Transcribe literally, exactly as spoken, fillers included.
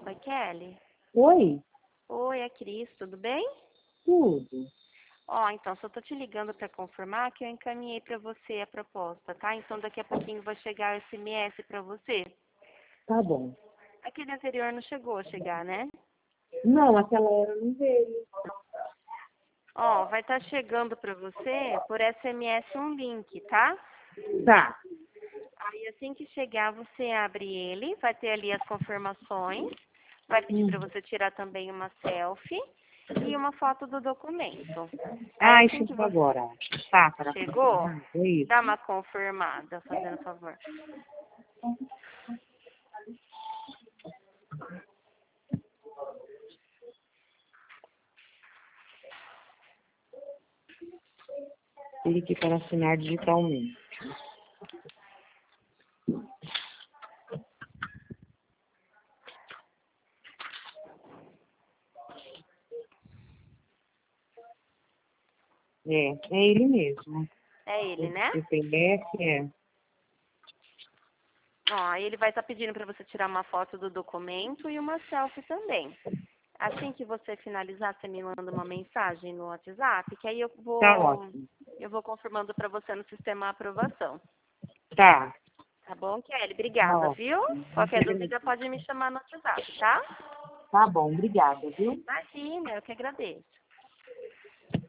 Oi, Kelly. Oi, Oi, é Cris, tudo bem? tudo. Ó, então, só tô te ligando para confirmar que eu encaminhei para você a proposta, tá? Então, daqui a pouquinho vai chegar o S M S para você. Tá bom. Aquele anterior não chegou a chegar, né? Não, aquela hora não veio. Ó, vai estar chegando para você por S M S um link, tá? Tá, Aí, assim que chegar, você abre ele, vai ter ali as confirmações, vai pedir Hum. para você tirar também uma selfie e uma foto do documento. Aí, Ai, assim que chegou você agora. Tá, para chegou, confirmar. É isso. dá uma confirmada, fazendo favor. Clique para assinar digitalmente. É, é ele mesmo. É ele, né? O P D F é. Ó, aí ele vai estar pedindo para você tirar uma foto do documento e uma selfie também. Assim que você finalizar, você me manda uma mensagem no WhatsApp, que aí eu Tá vou ótimo. eu vou confirmando para você no sistema aprovação. Tá, Tá bom, Kelly? tá Obrigada, viu? ótimo. Qualquer dúvida pode me chamar no WhatsApp, tá? Tá bom, obrigada, viu? Imagina, eu que agradeço.